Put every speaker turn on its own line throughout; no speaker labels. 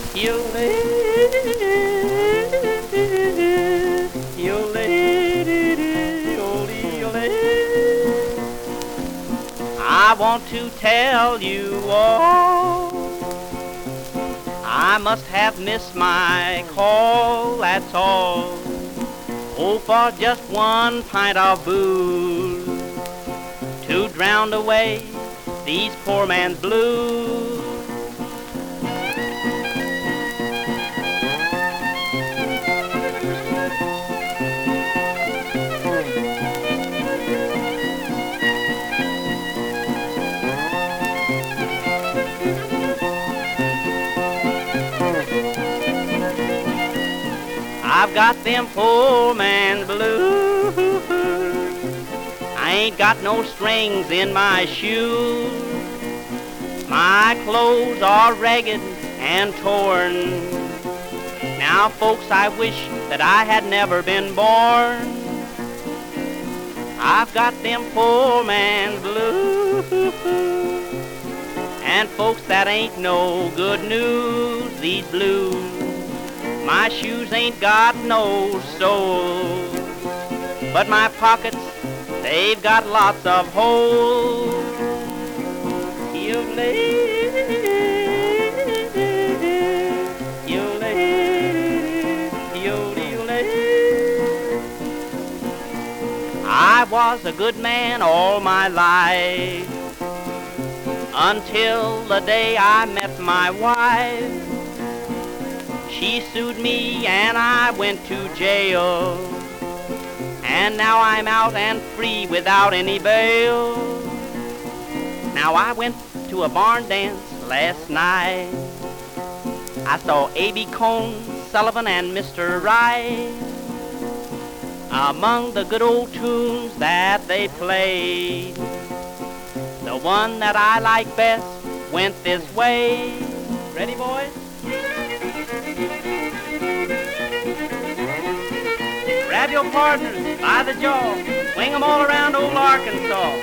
You lady, you lady, I want to tell you all. I must have missed my call, that's all. Oh, for just one pint of booze to drown away these poor man's blues. I've got them poor man's blues. I ain't got no strings in my shoes. My clothes are ragged and torn. Now, folks, I wish that I had never been born. I've got them poor man's blues. And folks, that ain't no good news, these blues. My shoes ain't got no soles, but my pockets, they've got lots of holes. You lady, you lady, you lady. I was a good man all my life, until the day I met my wife. She sued me and I went to jail, and now I'm out and free without any bail. Now I went to a barn dance last night. I saw A.B. Cohn, Sullivan, and Mr. Wright. Among the good old tunes that they played, the one that I like best went this way. Ready, boys? Grab your partners by the jaw, swing them all around old Arkansas.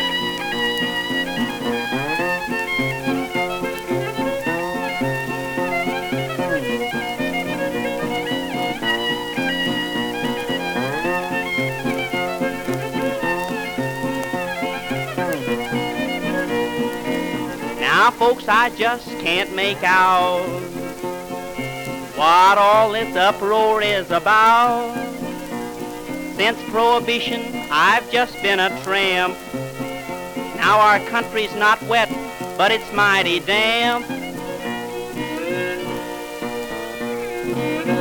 Now, folks, I just can't make out what all this uproar is about. Since Prohibition, I've just been a tramp. Now our country's not wet, but it's mighty damp.